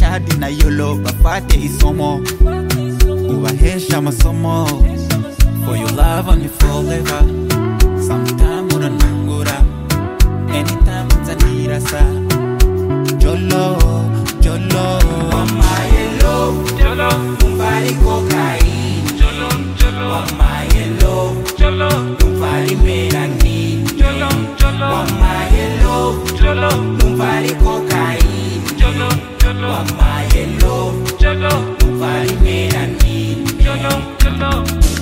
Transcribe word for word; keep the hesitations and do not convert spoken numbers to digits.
Chadi na Yolo bafate isomo ubahesha masomo for your love and forever. Sometime unanangura, anytime unzanira sa. Jolo, Jolo, mama yellow, Jolo, numbari cocaine, Jolo, Jolo, mama yellow, Jolo, numbari melanin, Jolo, Jolo, mama yellow, Jolo, numbari cocaine, Jolo, Jolo, mama yellow, Jolo, numbari melanin, Jolo, Jolo.